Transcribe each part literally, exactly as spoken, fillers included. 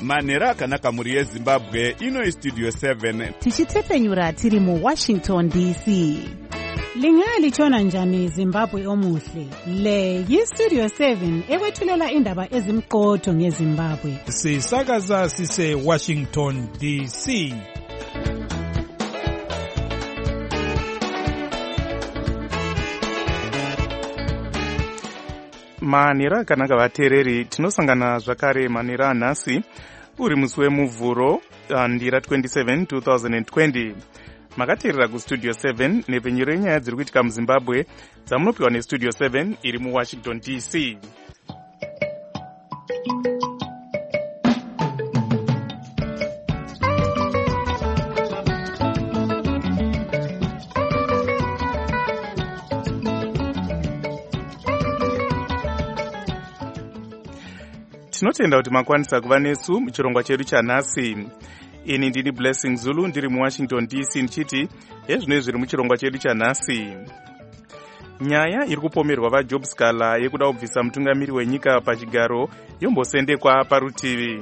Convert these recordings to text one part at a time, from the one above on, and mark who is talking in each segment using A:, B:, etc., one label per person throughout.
A: manhero akanaka mhuri yezimbabwe. Ino istudio seven
B: tichitepfenyura tiri muwashington D C.
C: Lingalitshona njani Zimbabwe omuhle? Le yistudio seven ekwethulela indaba ezimqotho ngeZimbabwe.
D: Sisakaza sise Washington D C.
E: Manhero akanaka vateereri, tinosangana zvakare manhero anhasi uri musi wemuvhuro ndira twenty-seven two thousand twenty. Makateerera kustudio seven nepfenyuro yenyaya dziri kuitika muZimbabwe dzamunopiwa nestudio seven iri muWashington D C. Tinotenda kuti makwanisa kuva nesu muchirongwa chedu chanhasi. Ini ndini Blessing Zulu ndiri muWashington D C ndichiti hezvinoi zviri muchirongwa chedu chanhasi. Nyaya iri kupomerwa vaJob Scala yekuda kubvisa mutungamiri wenyika pachigaro yombosendekwa parutivi.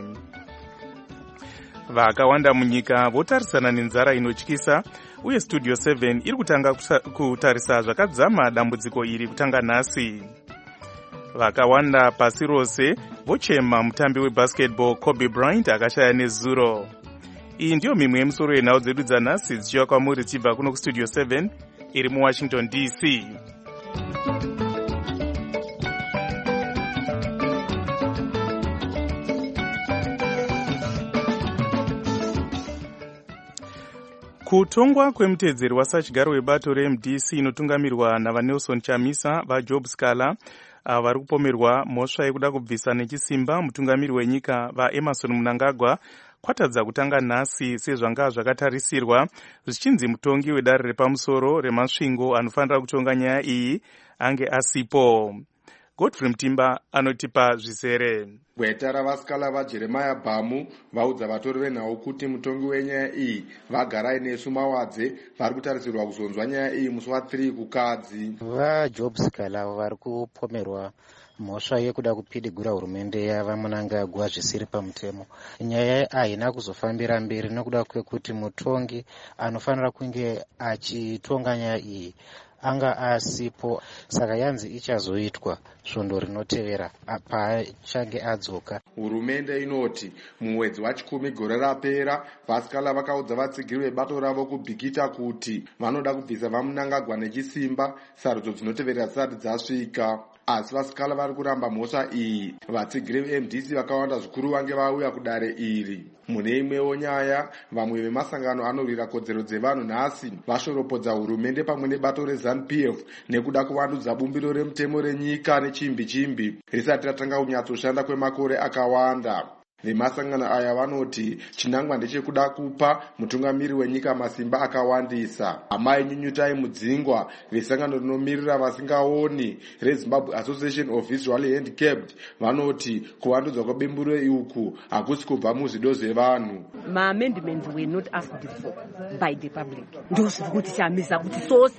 E: Vakawanda munyika votarisana nenzara inotyisa uye studio seven iri kutanga kutarisa zvakadzama dambudziko iri kutanga nhasi. Vakawanda pasi rose vochema mutambi webasketball Kobe Bryant akashaya nezuro. Iyi ndiyo mimwe yemusoro yenhau dzedu dzanhasi dzichiva kwamuri tichibva kuno kustudio seven iri muWashington D C. Kutongwa kwemutedzeri wasachigaro webato reM D C inotungamirwa navaNelson Chamisa vaJob Scala vari kupomerwa mhosva yekuda kubvisa nechisimba mutungamiri wenyika vaEmerson Mnangagwa kwatadza kutanga nhasi sezvanga zvakatarisirwa, zvichinzi mutongi wedare repamusoro remasvingo anofanira kutonga nyaya iyi ange asipo. Godfrey Mtimba anotipa zvisere.
F: Gweta ravaScala vaJeremiah Bhamu vaudza vatori venhau kuti mutongi wenyaya iyi vagarai nesu mawadze vari kutarisirwa kuzonzwa nyaya iyi musi wa3 kukadzi.
G: VaJob Scala vari kupomerwa mhosva yekuda kupidigura hurumende yavaMnangagwa zvisiri pamutemo. Nyaya haina kuzofambira mberi nokuda kwekuti mutongi anofanira kunge achitonga nyaya iyi anga asipo, saka yanzi ichazoitwa svondo rinotevera paachange adzoka.
F: Hurumende inoti mumwedzi wachikumi gore rapera vaScala vakaudza vatsigiri vebato ravo kubhikita kuti vanoda kubvisa vaMnangagwa nechisimba sarudzo dzinoteverera dzisati dzasvika. Asi vaScala vari kuramba mhosva iyi. Vatsigiri veM D C vakawanda zvikuru vange vauya kudare iri. Mune imwewo nyaya, vamwe vemasangano anorwira kodzero dzevanhu nhasi vashoropodza hurumende pamwe nebato reZANU P F nekuda kuvandudza bumbiro remutemo renyika nechimbi chimbi risati ratanga kunyatsoshanda kwemakore akawanda. Vemasangano aya vanoti chinangwa ndechekuda kupa mutungamiri wenyika masimba akawandisa. Amai Nyunyutai Mudzingwa vesangano rinomirira vasingaoni reZimbabwe Association of Visually Handicapped vanoti kuvandudzwa kwebumbiro uku hakusi kubva muzvido zvevanhu.
H: Ma amendments were not asked for by the public. Ndozviri kuti chamisa kuti source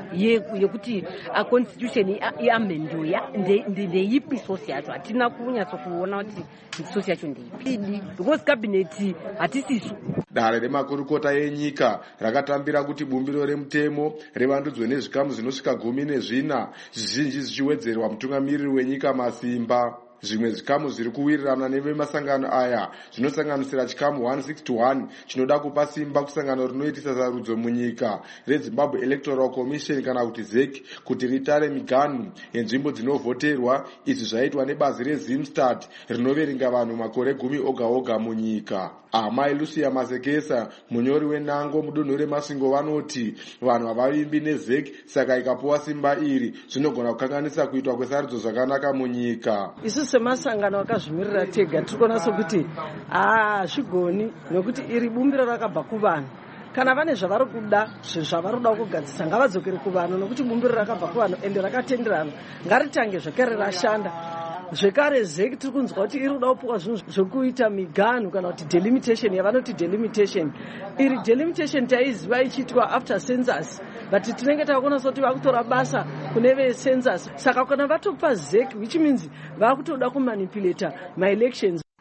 H: yekuti a constitution iamendwe ndeipi source yacho hatina kunyatso kuona kuti source yacho ndeipi. Because cabinet hatisisu.
F: Dare remakurukota yenyika rakatambira kuti bumbiro remutemo revandudzwe nezvikamu zvinosvika gumi nezvina zvizhinji zvichiwedzerwa mutungamiriri wenyika masimba. Zvimwe zvikamu zviri kuwirirana nevemasangano aya zvinosanganisira chikamu one sixty-one chinoda kupa simba kusangano rinoitisa sarudzo munyika reZimbabwe Electoral Commission kana kuti Z E C kuti ritare miganhu yenzvimbo dzinovhoterwa. Izvi zvaitwa nebazi reZimstad rinoverenga vanhu makore gumi oga oga munyika. Amai Lucia Masekesa munyori wenango mudunhu remasvingo vanoti vanhu havavimbi neZ E C saka ikapuwa simba iri zvinogona kukanganisa kuitwa kwesarudzo zvakanaka munyika.
I: Isu semasangano akazvimirira tega tirikuona sokuti ah zvigoni nokuti iri bumbiro rakabva kuvanhu. Kana vane zvavari kuda zvavari kuda kugadzisa ngavadzokere kuvanhu nokuti bumbiro rakabva kuvanhu ende rakatenderana ngaritange zvekare rashanda. Zvekare Z E C tiri kunzwa kuti iri kuda kupuwa zvinhu zvokuita miganhu kana kuti delimitation yavanoti delimitation. Iri delimitation taiziva ichiitwa after census but tinenge takuona kuti vakutora basa kune vecensus. Saka kana vatopa Z E C which means vakutoda kumanipulata my elections.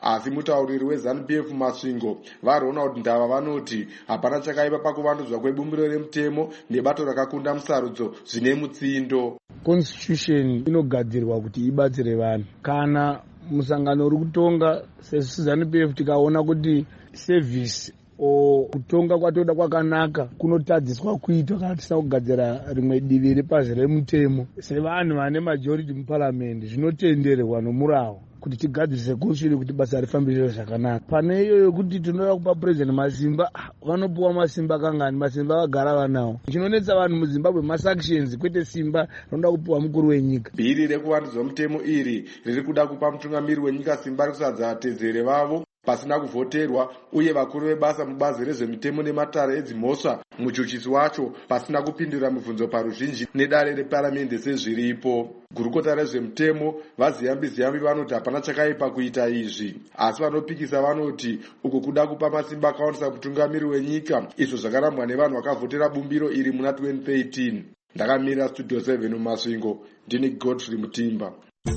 F: asi mutauriri weZANU P F Masvingo vaRonald Ndava vanoti hapana chakaipa pakuvandudzwa kwebumbiro remutemo nebato rakakunda musarudzo zvine mutsindo.
J: Constitution inogadzirwa kuti ibatsire vanhu. Kana musangano uri kutonga seZANU P F tikaona kuti service o kutonga kwatoda kwakanaka kunotadziswa kuitwa kana tisina kugadzira rimwe divi repazi remutemo sevanhu vane majority muparliament zvinotenderwa nomuravo kuti tigadzirise constitution kuti basa rifambire zvakanaka. Pane iyoyo kuti tinoda kupa president masimba, vanopuwa masimba kangani? Masimba vagara vanawo. Chinonetsa vanhu muZimbabwe masanctions kwete simba rinoda kupuwa mukuru wenyika.
F: Bhiri rekuvandudzwa mutemo iri riri kuda kupa mutungamiri wenyika simba rekusadza vatedzeri vavo pasina kuvhoterwa uye vakuru vebasa mubazi rezvemitemo nematare edzimhosva muchuchisi wacho pasina kupindura mibvunzo paruzhinji nedare reparamende sezviripo. Gurukota rezvemutemo vaZiyambi Ziyambi vanoti hapana chakaipa kuita izvi, asi vanopikisa vanoti uku kuda kupa masimba akawandisa mutungamiri wenyika, izvo zvakarambwa nevanhu vakavhotera bumbiro iri muna twenty thirteen. Ndakamira Studio seven muMasvingo, ndini Godfrey Mutimba.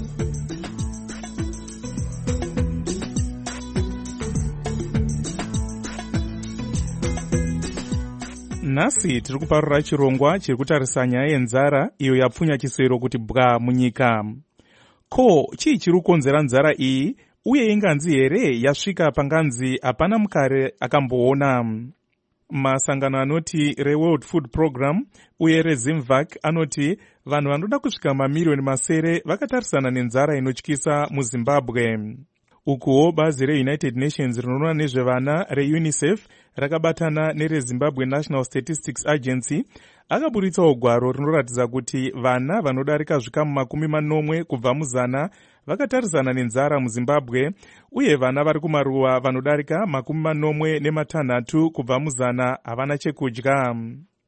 E: Nhasi tiri kuparura chirongwa chiri kutarisa nyaya yenzara iyo yapfunya chisero kuti bwa munyika. Ko, chii chiri kukonzera nzara iyi uye inganzi here yasvika panganzi hapana mukare akamboona? Masangano anoti reWorld Food Program uye reZimvac anoti vanhu vanoda kusvika mamiliyoni masere vakatarisana nenzara inotyisa muZimbabwe. Ukuwo bazi reUnited Nations rinoona nezvevana reUNICEF rakabatana nereZimbabwe National Statistics Agency akaburitsawo gwaro rinoratidza kuti vana vanodarika zvikamu makumi manomwe kubva muzana vakatarisana nenzara muZimbabwe uye vana vari kumaruwa vanodarika makumi manomwe nematanhatu kubva muzana havana chekudya.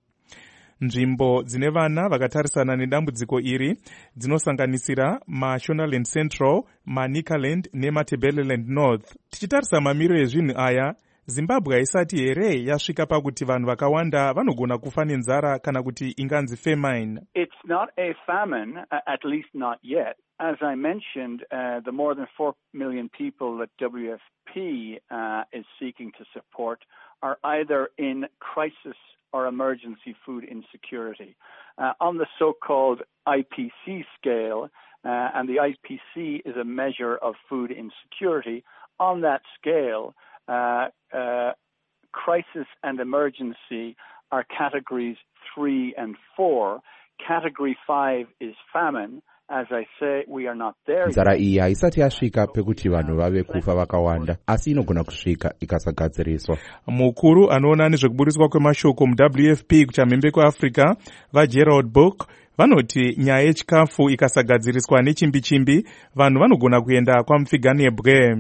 E: Nzvimbo dzine vana vakatarisana nedambudziko iri dzinosanganisira maShonaland Central, maNikaland nematebeleland North. Tichitarisa mamiro ezvinhu aya, Zimbabwe haisati here yasvika pakuti vanhu vakawanda vanogona kufa nenzara kana kuti inganzi famine.
K: It's not a famine, uh, at least not yet. As I mentioned, uh, the more than four million people that W F P uh, is seeking to support are either in crisis or emergency food insecurity. Uh, on the so-called I P C scale, uh, and the I P C is a measure of food insecurity, on that scale, uh, uh, crisis and emergency are categories three and four. Category five is famine. As I say, we are not there.
L: Nzara iyi haisati yasvika pekuti vanhu vave kufa vakawanda, asi inogona kusvika ikasagadziriswa.
E: Mukuru anoona nezvekuburiswa kwemashoko muW F P kuchamhembe kweAfrica vaGerald Book vanoti nyaya yechikafu ikasagadziriswa nechimbi-chimbi vanhu vanogona kuenda kwamupfiganebwe.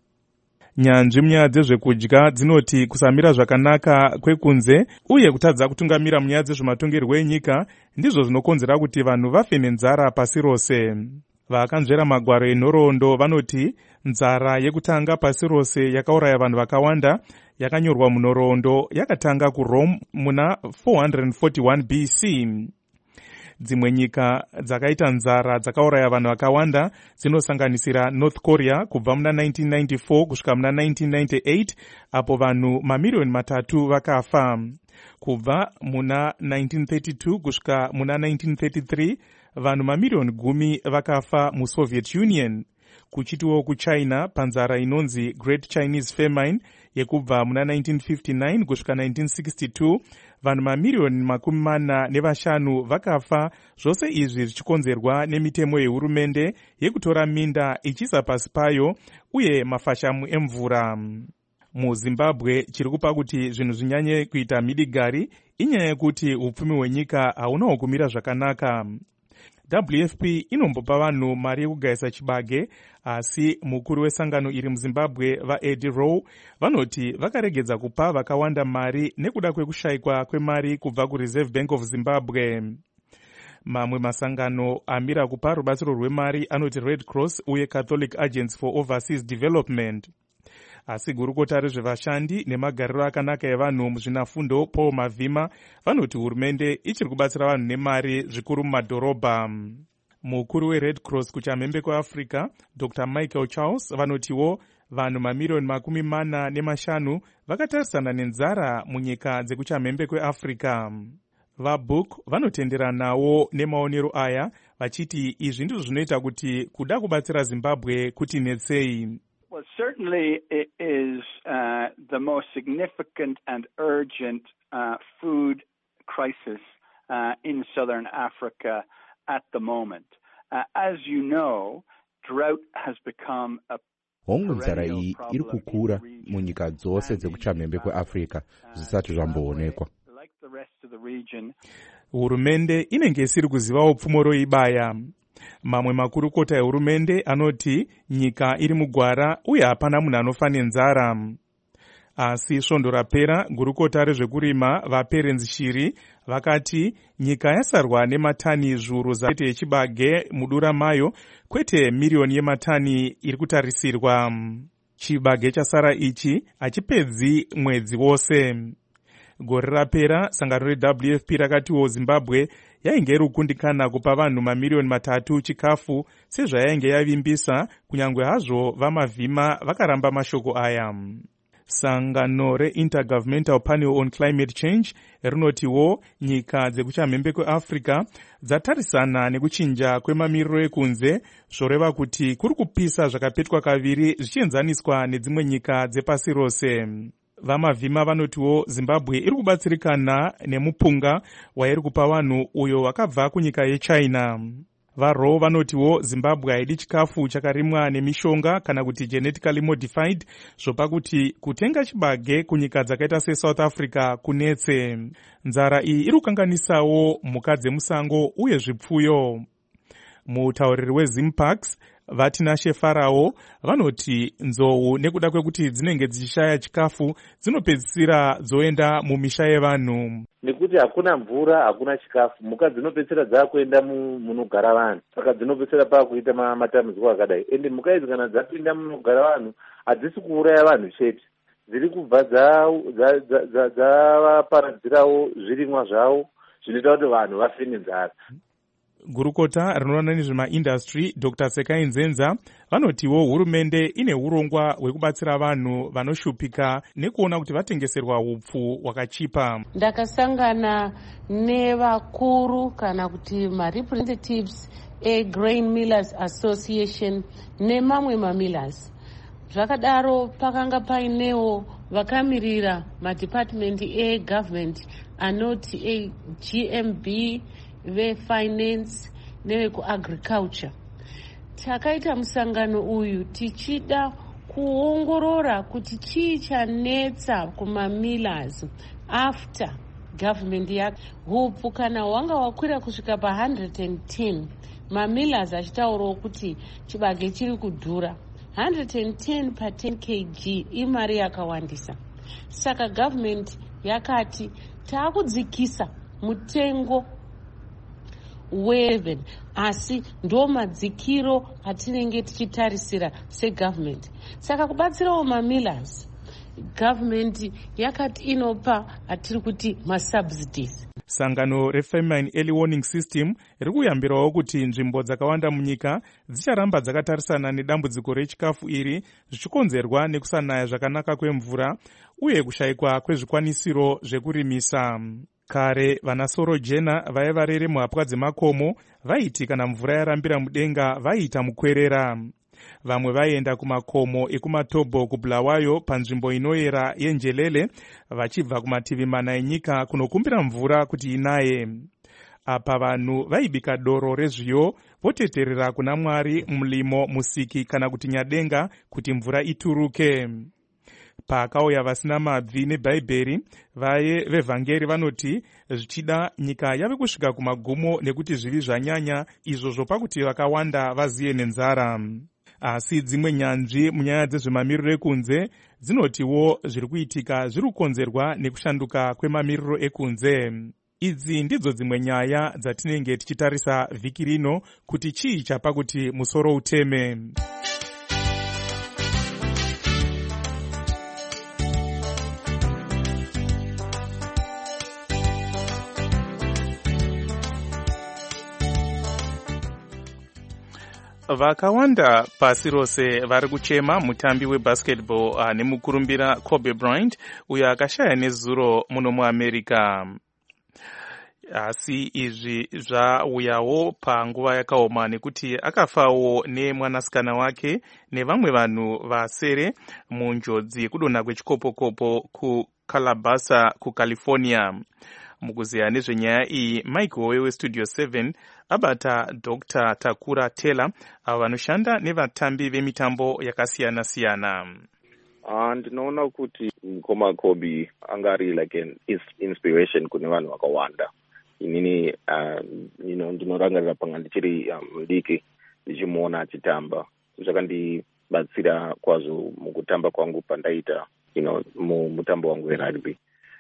E: Nyanzvi munyaya dzezvekudya dzinoti kusamira zvakanaka kwekunze uye kutadza kutungamira munyaya dzezvematongerwo enyika ndizvo zvinokonzera kuti vanhu vafe nenzara pasi rose. Vakanzvera magwaro enhoroondo vanoti nzara yekutanga pasi rose yakauraya vanhu vakawanda yakanyorwa munhoroondo yakatanga kuRome muna four forty-one B C. Dzimwe nyika dzakaita nzara dzakauraya vanhu vakawanda dzinosanganisira North Korea kubva muna nineteen ninety-four kusvika muna nineteen ninety-eight apo vanhu mamiliyoni matatu vakafa. Kubva muna nineteen thirty-two kusvika muna nineteen thirty-three vanhu mamiliyoni gumi vakafa muSoviet Union. Kuchitiwo kuChina panzara inonzi Great Chinese Famine yekubva muna nineteen fifty-nine kusvika nineteen sixty-two vanhu mamiliyoni makumi mana nevashanu vakafa, zvose izvi zvichikonzerwa nemitemo yehurumende yekutora minda ichiisa pasi payo uye mafashamu emvura. MuZimbabwe chiri kupa kuti zvinhu zvinyanye kuita midigari inyaya yekuti upfumi hwenyika haunawo kumira zvakanaka. W F P inombopa vanhu mari yekugayisa chibage, asi mukuru wesangano iri muZimbabwe vaEddie Rowe vanoti vakaregedza kupa vakawanda mari nekuda kwekushayikwa kwemari kubva kuReserve Bank of Zimbabwe. Mamwe masangano amira kupa rubatsiro rwemari anoti Red Cross uye Catholic Agents for Overseas Development. Asi gurukota rezvevashandi nemagariro akanaka evanhu muzvinafundo Paul Mavhima vanoti hurumende ichiri kubatsira vanhu nemari zvikuru mumadhorobha. Mukuru weRed Cross kuchamhembe kweAfrica Doctor Michael Charles vanotiwo vanhu mamirioni makumi mana nemashanu vakatarisana nenzara munyika dzekuchamhembe kweafrica. VaBook vanotenderanawo nemaonero aya vachiti izvi ndizvo zvinoita kuti kuda kubatsira Zimbabwe kutinetsei.
K: Well, certainly it is uh, the most significant and urgent uh, food crisis uh, in southern Africa at the moment. Uh, as you know, drought has become a
L: hongu nzara iyi iri kukura munyika dzose dzekuchamhembe kweafrica zvisati zvamboonekwa.
E: Hurumende inenge isiri kuzivawo pfumo roibaya. Mamwe makurukota ehurumende anoti nyika iri mugwara uye hapana munhu anofa nenzara. Asi svondo rapera gurukota rezvekurima vaPerens Shiri vakati nyika yasarwa nematani zviuru zvete yechibage mudura mayo, kwete miriyoni yematani iri kutarisirwa. Chibage chasara ichi hachipedzi mwedzi wose. Gore rapera sangano reW F P rakatiwo Zimbabwe yainge iri kukundikana kupa vanhu mamiriyoni matatu chikafu sezvayainge yavimbisa, kunyange hazvo vamavhima vakaramba mashoko aya. Sangano re-Intergovernmental Panel on Climate Change rinotiwo nyika dzekuchamhembe kweAfrica dzatarisana nekuchinja kwemamiriro ekunze, zvoreva kuti kuri kupisa zvakapetwa kaviri zvichienzaniswa nedzimwe nyika dzepasi rose. Vamavhima vanotiwo Zimbabwe iri kubatsirikana nemupunga wairi kupa vanhu uyo wakabva kunyika yeChina. VaRaw vanotiwo Zimbabwe haidi chikafu chakarimwa nemishonga kana kuti genetically modified, zvopa kuti kutenga chibage kunyika dzakaita seSouth Africa kunetse. Nzara iyi iri kukanganisawo mhuka dzemusango uye zvipfuyo. Mutauriri weZimparks Vatinashe Farao vanoti nzou nekuda kwekuti dzinenge dzichishaya chikafu dzinopedzisira dzoenda mumisha yevanhu.
M: Nekuti hakuna mvura, hakuna chikafu, mhuka dzinopedzisira dzakuenda munogara vanhu, saka dzinopedzisira pakuita matambudziko akadai. Ende mhuka idzi kana dzapinda munogara vanhu hadzisi kuuraya vanhu chete, dziri kubva dzavaparadzirawo zvirimwa zvavo zvinoita kuti vanhu vafe nenzara.
E: Gurukota rinoona nezvemaindastry Doctor Sekai Nzenza vanotiwo hurumende ine urongwa hwekubatsira vanhu vanoshupika nekuona kuti vatengeserwa hupfu hwakachipa.
N: Ndakasangana nevakuru kana kuti ma-representatives eGrain Millers Association nemamwe mamillers. Zvakadaro pakanga painewo vakamirira madepartment egovernment anoti eG M B, vefinance nevekuagriculture. Takaita musangano uyu tichida kuongorora kuti chii chanetsa kumamillers after government yake. Hupfu kana hwanga wakwira kusvika pa one hundred ten, mamillers achitaurawo kuti chibage chiri kudhura. one hundred ten pa ten kilograms imari yakawandisa. Saka government yakati taakudzikisa mutengo weven, asi ndo madzikiro atinenge tichitarisira segovernment. Saka kubatsirawo mamillers, government yakati inopa atiri kuti masubsidies.
E: Sangano reFamine Early Warning System riri kuyambirawo kuti nzvimbo dzakawanda munyika dzicharamba dzakatarisana nedambudziko rechikafu iri zvichikonzerwa nekusanaya zvakanaka kwemvura uye kushayikwa kwezvikwanisiro zvekurimisa. Kare vana Sorojena vaiva rere muhapwa dzemakomo vaiti kana mvura yarambira mudenga vaiita mukwerera. Vamwe vaienda kumakomo ekumatobo kuBulawayo panzvimbo inoyera yenjelele vachibva kumativi mana enyika kunokumbira mvura kuti inaye. Apa vanhu vaibika doro rezviyo voteterera kuna Mwari, mulimo, musiki kana kuti nyadenga kuti mvura ituruke. Pakauya vasina mabvi nebhaibheri, vaye vevhangeri vanoti zvichida nyika yave kusvika kumagumo nekuti zvivi zvanyanya, izvo zvopa kuti vakawanda vaziye nenzara. Asi dzimwe nyanzvi munyaya dzezvemamiriro ekunze dzinotiwo zviri kuitika zviri kukonzerwa nekushanduka kwemamiriro ekunze. Idzi ndidzo dzimwe nyaya dzatinenge tichitarisa vhiki rino kuti chii chapa kuti musoro uteme. vakawanda pasi rose vari kuchema mutambi webasketball ane mukurumbira Kobe Bryant uyo akashaya nezuro muno muamerica. Asi izvi zvauyawo panguva yakaoma nekuti akafawo nemwanasikana wake nevamwe vanhu vasere munjodzi yekudonha kwechikopokopo kuCalabasa kuCalifornia. Mukuziya nezvenyaya iyi, Michael weStudio seven abata Doctor Takura Taylor avo vanoshanda nevatambi vemitambo yakasiyana-siyana.
O: Uh, ndinoona kuti mukoma Kobe angari like an inspiration kune vanhu vakawanda. Inini uh, you know, ndinorangarira panga ndichiri mudiki um, ndichimuona achitamba. Zvakandibatsira kwazvo mukutamba kwangu pandaita you know, mutambo wangu werugby.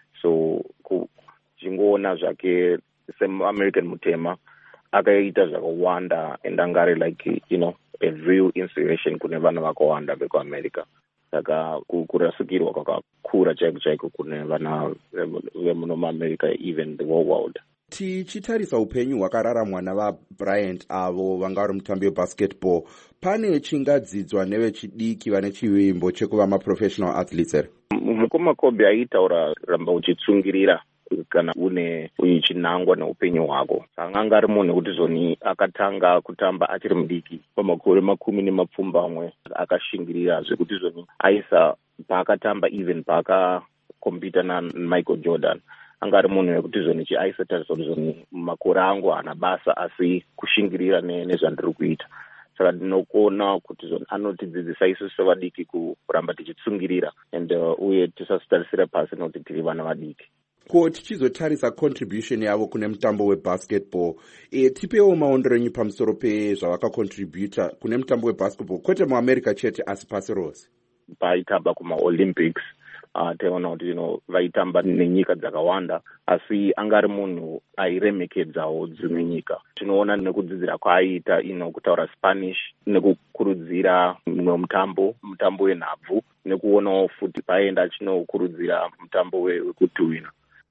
O: So ku, chingoona zvake semuamerican mutema akaita zvakawanda and angari like you know a real inspiration kune vanhu vakawanda vekuamerica. Saka kurasikirwa kwakakura chaiko chaiko kune vana vemuno muamerica, even the whole world.
L: Tichitarisa upenyu hwakararamwa navaBryant avo vanga vari mutambi webasketball, pane chingadzidzwa nevechidiki vane chivimbo chekuva maprofessional athletes here?
O: Mukoma Kobe aitaura ramba uchitsungirira kana une uchinangwa neupenyu hwako. Anga ari munhu kuti zoni akatanga kutamba achiri mudiki pamakore makumi nemapfumbamwe, akashingirira zvekuti zoni aisa paakatamba even paakakompita naMichael Jordan. Anga ari munhu wekuti zoni chiaisa tarisori zoni makore angu hana basa asi kushingirira nezvandiri kuita. Saka ndinokuona kuti zoni anotidzidzisa isusu sevadiki kuramba tichitsungirira and uh, uye tisasitarisira pasi nokuti tiri vana vadiki.
L: Ko tichizotarisa contribution yavo kune mutambo webasketball, e, tipewo maondero enyu pamusoro pezvavakacontributa kune mutambo webasketball kwete muamerica chete asi pasi rose?
O: Paitamba kumaolympics uh, taiona kuti you know, vaitamba nenyika dzakawanda asi angari munhu airemekedzawo dzimwe nyika. Tinoona nekudzidzira kwaaita ino kutaura Spanish, nekukurudzira mumwe mutambo mutambo wenhabvu, nekuonawo futi paenda achinokurudzira mutambo wekutuhwina.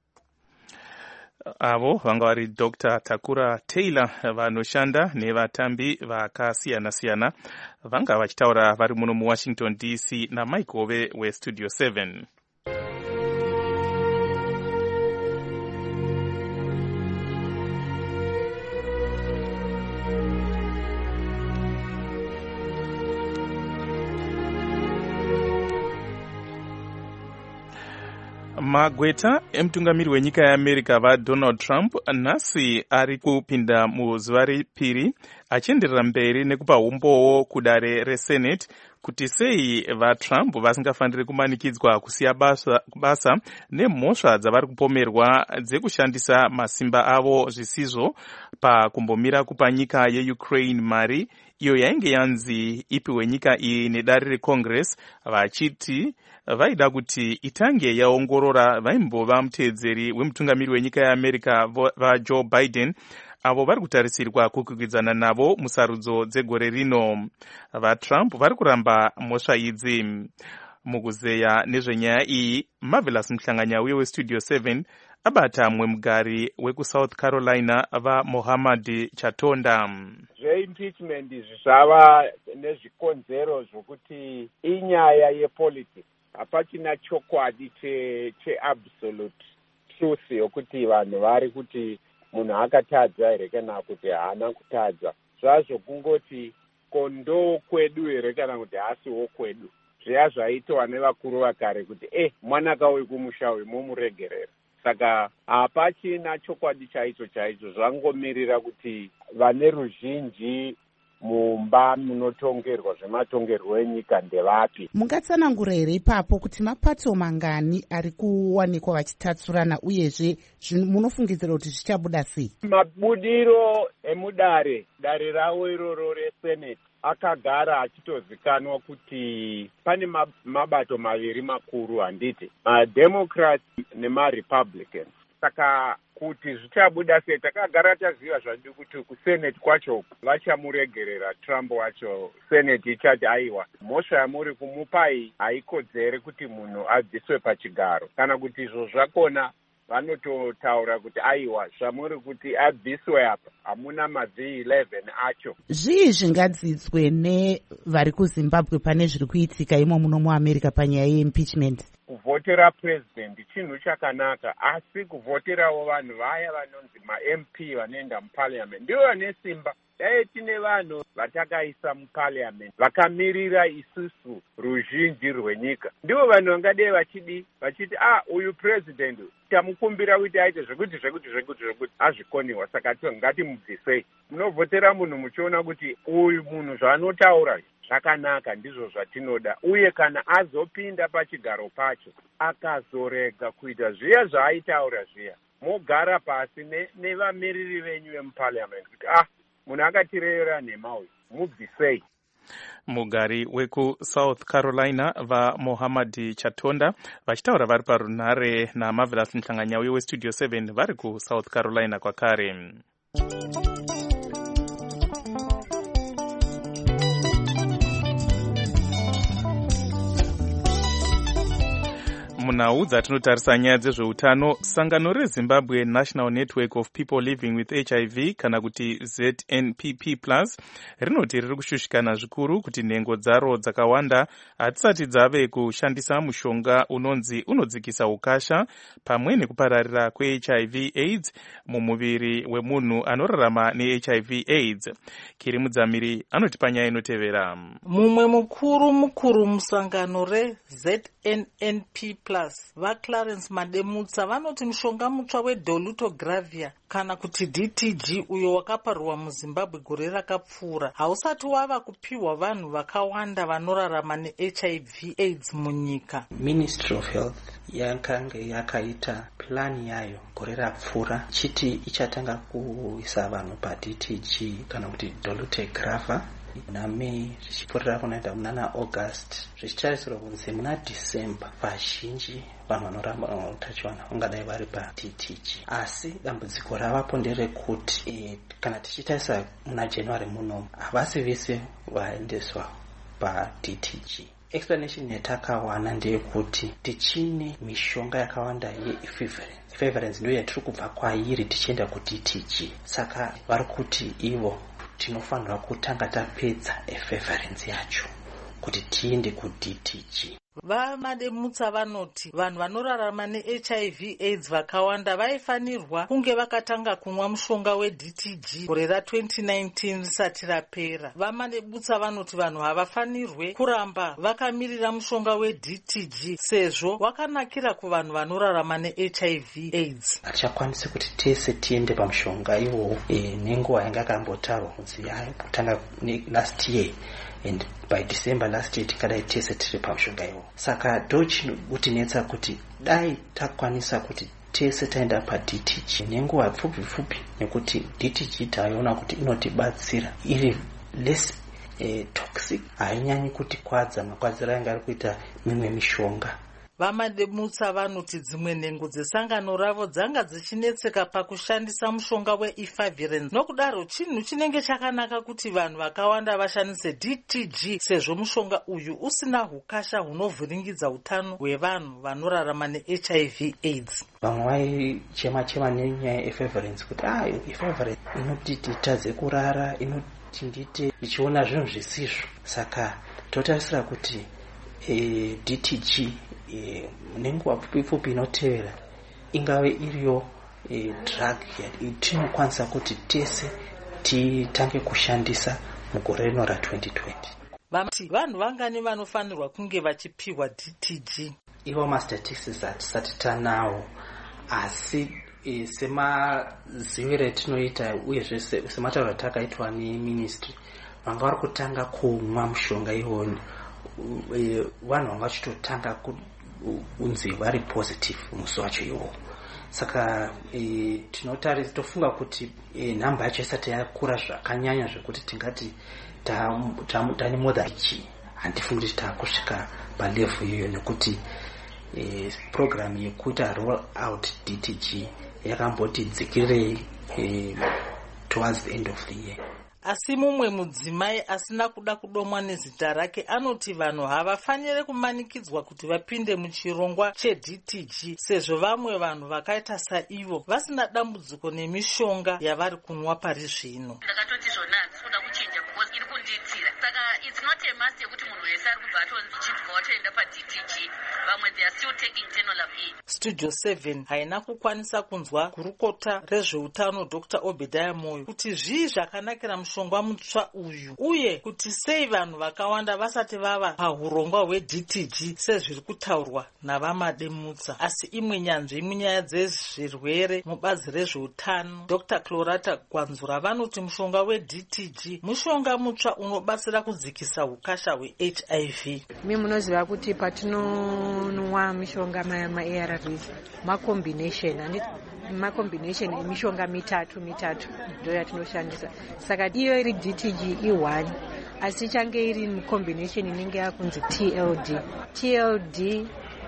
E: Avo vanga vari Doctor Takura Taylor vanoshanda nevatambi vakasiyana-siyana vanga vachitaura vari muno muWashington D C naMichael weStudio seven. Magweta emutungamiri wenyika yeAmerica vaDonald Trump nhasi ari kupinda muzuva repiri achienderera mberi nekupa umbowo kudare reSenate kuti sei vaTrump vasingafaniri kumanikidzwa kusiya basa, basa nemhosva dzavari kupomerwa dzekushandisa masimba avo zvisizvo pakumbomira kupa nyika yeUkraine mari iyo yainge yanzi ipiwe nyika iyi nedare reCongress, vachiti vaida kuti itange yaongorora vaimbova muteedzeri wemutungamiri wenyika yeAmerica vaJoe Biden avo vari kutarisirwa kukwikwidzana navo musarudzo dzegore rino. VaTrump vari kuramba mhosva idzi. Mukuzeya nezvenyaya iyi, Marvelous Mhlanganyauye weStudio seven abata mumwe mugari wekuSouth Carolina vaMohammad Chatonda.
P: Zveimpeachment zvava nezvikonzero zvokuti inyaya yepolitics, hapachina chokwadi cheabsolute truth yokuti vanhu vari kuti munhu akatadza here kana kuti haana kutadza. Zvazvo kungoti kondo kwedu here kana kuti hasiwo kwedu. Zviya zvaitwa nevakuru vakare kuti eh mwanaka wekumusha uyu momuregerera. Saka hapachina chokwadi chaicho chaicho, zvangomirira kuti vane ruzhinji mumba munotongerwa zvematongerwo enyika ndevapi.
B: Mungatsanangura here ipapo kuti mapato mangani ari kuwanikwa vachitatsurana uyezve munofungidzira kuti zvichabuda sei?
P: Mabudiro emudare dare rawo iroro reSenate akagara achitozikanwa kuti pane mabato maviri makuru handiti, maDemocrats nemaRepublicans. Saka kuti zvichabuda sei takagara taziva zvadi kuti kuSenate kwacho vachamuregerera Trump wacho. Senate ichati aiwa mhosva yamuri kumupai haikodzere kuti munhu abviswe pachigaro, kana kuti izvo zvakona vanototaura kuti aiwa zvamuri kuti abviswe apa hamuna mavhi eleven acho.
B: Zvii zvingadzidzwe nevari kuZimbabwe pane zviri kuitika imo muno muamerica panyaya yeimpeachment?
P: Kuvhotera president chinhu chakanaka, asi kuvhoterawo vanhu vaya vanonzi ma-M P vanoenda muparliament ndivo vane simba. Dai tine vanhu vatakaisa muparliament vakamirira isusu ruzhinji rwenyika, ndivo vanhu vangadei vachidi vachiti ah uyu president tamukumbira kuti aite zvekuti zvekuti zvekuti zvekuti azvikoniwa, saka ngatimubvisei. Munovhotera munhu muchiona kuti uyu munhu zvaanotaura zvakanaka, ndizvo zvatinoda, uye kana azopinda pachigaro pacho akazorega kuita zviya zvaaitaura zviya, mogara pasi nevamiriri venyu vemuparliament kuti ah munhu akatireyera nhema uyu mubvisei.
E: Mugari wekusouth Carolina vaMohammad Chatonda vachitaura vari parunhare naMarvelous Mhlanganyauye westudio seven vari kuSouth Carolina kwakare. Munhau dzatinotarisa nyaya dzezveutano, sangano reZimbabwe National Network of People Living with H I V kana kuti Z N P P plus rinoti riri kushushikana zvikuru kuti nhengo dzaro dzakawanda hatisati dzave kushandisa mushonga unonzi unodzikisa ukasha pamwe nekupararira kwe-H I V AIDS mumuviri wemunhu anorarama ne-H I V AIDS. Kiri Mudzamiri anoti panyaya inotevera.
Q: Mumwe mukuru mukuru musangano re-Z N N P plus vaClarence Mademutsa vanoti mushonga mutsva wedolutegravir kana kuti D T G uyo wakaparwa muZimbabwe gore rakapfuura hausati wava kupiwa vanhu vakawanda vanorarama ne-H I V AIDS munyika.
R: Ministry of Health yakanga yakaita plani yayo gore rapfuura chiti ichatanga kuisa vanhu pa-D T G kana kuti dolutegravir naMei zvichipfuurira kunoenda munana August zvichitarisirwa kunzi muna December vazhinji vanhu vanoramba utachiwana ungadai vari pa-D T G. Asi dambudziko ravapo nderekuti e, kana tichitarisa muna January muno havasi vese vaendeswa pa-D T G. Explanation yatakawana ndeyekuti tichine mishonga yakawanda ye-equivalence. Equivalence ndiyo yatiri kubva kwairi tichienda ku-D T G. Saka vari kuti ivo tinofanira kutanga tapedza equivalence yacho kuti tiende ku-D T G.
Q: VaMademutsa vanoti vanhu vanorarama ne-H I V AIDS vakawanda vaifanirwa kunge vakatanga kumwa mushonga we-D T G gore ra-twenty nineteen risati rapera. VaMademutsa vanoti vanhu havafanirwe kuramba vakamirira mushonga we-D T G sezvo wakanakira kuvanhu vanorarama ne-H I V AIDS.
R: Hatichakwanisi kuti tese tiende pamushonga iwowo e, nenguva yanga yakambotarwa kunzi kutanga last year and by December last year tikadai tese tiri pamushonga iwo. Saka ndochinotinetsa kuti dai takwanisa kuti tese taenda pa-D T G nenguva pfupi pfupi, nekuti D T G taiona kuti inotibatsira iri less eh, toxic, hainyanyi kuti kwadza makwadzira anga ari kuita mimwe mishonga.
Q: VaMademutsa vanoti dzimwe nhengo dzesangano ravo dzanga dzichinetseka pakushandisa mushonga we-equivalence. Nokudaro chinhu chinenge chakanaka kuti vanhu vakawanda vashandise D T G sezvo mushonga uyu usina ukasha hunovhiringidza utano hwevanhu vanorarama ne-H I V AIDS.
R: Vamwe vaichema chema nenyaya ye-equivalence kuti ah equivalence inoti titadze kurara, inoti ndite ichiona zvinhu zvisizvo. Saka totarisira kuti e, D T G e, nenguva pfupi pfupi inotevera ingave iriyo e, drug tinokwanisa kuti tese titange kushandisa mugore rino ra-twenty twenty.
Q: Vamati vanhu vangani vanofanirwa kunge vachipiwa D T G?
R: Ivo mastatistics hatisati tanawo, asi e, semaziviro etinoita uyezve sematauro atakaitwa neministry vanga vari kutanga kumwa mushonga iwoni vanhu vanga vachitotanga kunzi vari positive musi wacho iwo. Saka e, tinotari tofunga kuti e, nhamba yacho isati yakura zvakanyanya zvekuti tingati tane more than ichi. Handifungi kuti taakusvika palevel iyoyo nekuti e, program yekuita roll out D T G yakamboti dzikirirei e, towards the end of the year.
Q: asi mumwe mudzimai asina kuda kudomwa nezita rake anoti vanhu havafaniri kumanikidzwa kuti vapinde muchirongwa chedhi ti ji sezvo vamwe vanhu vakaita saivo vasina dambudziko nemishonga yavari kunwa pari zvino.
S: ndakatoti zvona handisikuda kuchinja because iri kunditsira saka it's not a must yekuti munhu wese ari kubva atonzi chibva watoenda padhi ti ji vamwe they are still taking tenolab aid.
Q: Studio seven haina kukwanisa kunzwa kurukota rezveutano Doctor Obadiah Moyo kuti zvii zvakanakira mushonga mutsva uyu uye kuti sei vanhu vakawanda vasati vava paurongwa hwedhi ti ji sezviri kutaurwa navamademutsa. Asi imwe nyanzvi munyaya dzezvirwere mubazi rezveutano Doctor Clorata Gwanzura vanoti mushonga wedhi ti ji mushonga mutsva unobatsira kudzikisa ukasha hwe-H I V.
T: Mi munoziva kuti patinonwa mishonga ma-A R Vs macombination and macombination emishonga mitatu mitatu ndo yatinoshandisa. Saka iyo iri D T G i one asi change iri mucombination inenge yakunzi T L D. T L D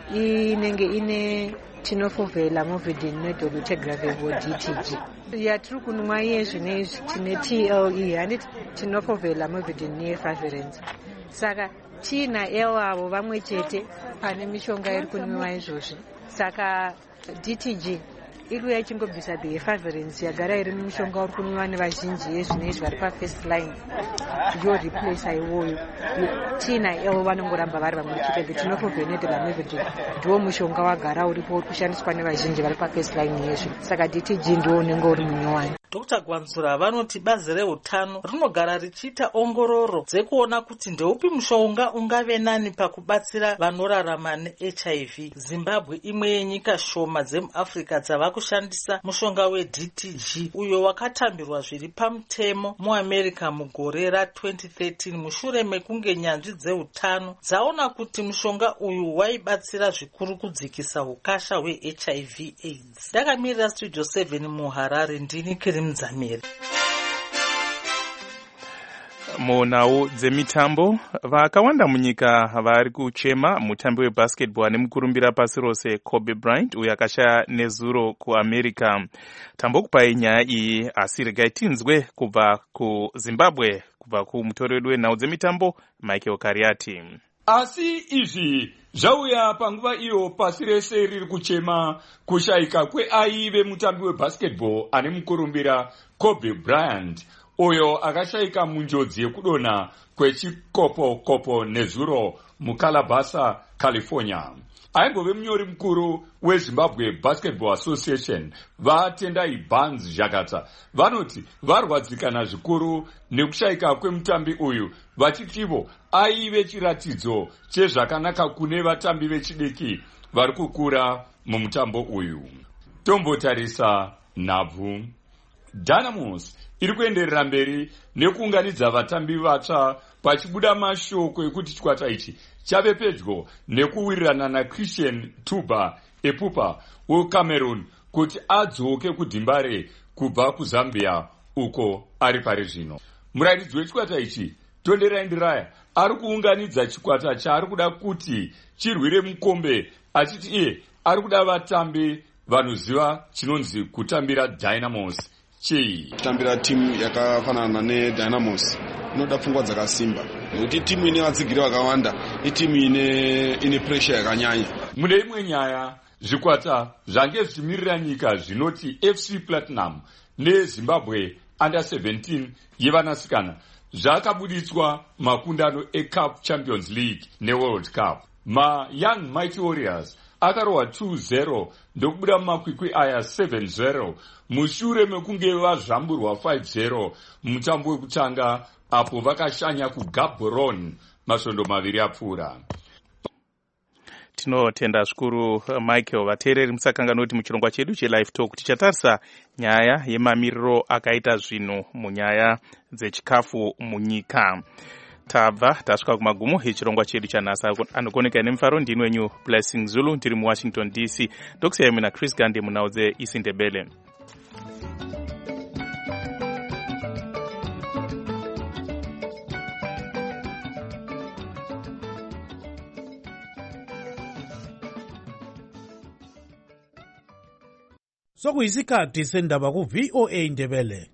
T: inenge ine tenofovir, lamivudine nedolutegravir D T G. Yatiri kunwa iye zvinezvi tine T L E handiti tenofovir, lamivudine neefavirenza. Saka T na L avo vamwe chete pane mishonga iri kunwiwa izvozvi. Saka D T G iri yachingobvisa beefavirenza yagara iri mumishonga uri kunwiwa nevazhinji yezvinezvi vari pafirst line yo replace iwoyo. T na L vanongoramba vari vamwe chete. Tenofovir nedolutegravir ndiwo mushonga wagara uripo uri kushandiswa nevazhinji vari pafirst line yezvi. Saka D T G ndiwo unenge uri munyowani.
Q: Doctor Gwanzura vanoti bazi reutano rinogara richiita ongororo dzekuona kuti ndeupi mushonga ungave nani pakubatsira vanorarama ne-H I V. Zimbabwe imwe yenyika shoma dzemuAfrica dzava kushandisa mushonga wedhi ti ji uyo wakatambirwa zviri pamutemo muAmerica mugore ra-twenty thirteen mushure mekunge nyanzvi dzeutano dzaona kuti mushonga uyu waibatsira zvikuru kudzikisa ukasha hwe-H I V AIDS. Ndakamirira Studio seven muHarare ndini Kiri Mdzamiri.
E: Munhau dzemitambo vakawanda munyika vari kuchema mutambi webasketball ane mukurumbira pasi rose Kobe Bryant uyo akashaya nezuro kuAmerica. Tambokupai nyaya iyi asi regai tinzwe kubva kuZimbabwe kubva kumutori wedu wenhau dzemitambo Michael Kariati.
U: Asi izvi zvauya panguva iyo pasi rese riri kuchema kushayika kweaive mutambi webasketball ane mukurumbira Kobe Bryant uyo akashayika munjodzi yekudonha kwechikopo-kopo nezuro muCalabasa, California. Aimbove munyori mukuru weZimbabwe Basketball Association vaTendai Barnes Zhakata vanoti varwadzikana zvikuru nekushayika kwemutambi uyu vachitivo aive chiratidzo chezvakanaka kune vatambi vechidiki vari kukura mumutambo uyu. Tombotarisa nhabvu. Dynamos iri kuenderera mberi nekuunganidza vatambi vatsva pachibuda mashoko ekuti chikwata ichi chave pedyo nekuwirirana naChristian Tuba Epupa weCameroon kuti adzoke kudhimbare kubva kuZambia uko ari pari zvino. Murairidzi wechikwata ichi Tonderai Ndiraya ari kuunganidza chikwata chaari kuda kuti chirwire mukombe achiti iye ari kuda vatambi vanoziva chinonzi kutambira Dynamos. Chii
V: kutambira timu yakafanana neDynamos inoda pfungwa dzakasimba nekuti timu ine vadzigiri vakawanda itimu ine ine pressure yakanyanya.
U: Mune imwe nyaya zvikwata zvange zvichimirira nyika zvinoti F C Platinum neZimbabwe under seventeen yevanasikana zvakabuditswa makundano eCup Champions League neWorld Cup. Ma Young Mighty Warriors akarohwa two zero ndokubuda mumakwikwi aya seven zero mushure mekunge vazvamburwa five zero mutambo wekutanga apo vakashanya kuGaborone masvondo maviri apfuura.
E: Tinotenda zvikuru Michael. Vateereri musakanga noti muchirongwa chedu cheLive Talk tichatarisa nyaya yemamiriro akaita zvinhu munyaya dzechikafu munyika. Tabva tasvika kumagumo echirongwa chedu chanhasi. Anokoneka nemufaro ndini wenyu Blessing Zulu ndiri muWashington D C. Ndokusiyai mina Chris Gande munhau dzeIsindebele.
D: Sokuyisikhathi sendaba ku V O A Indebele.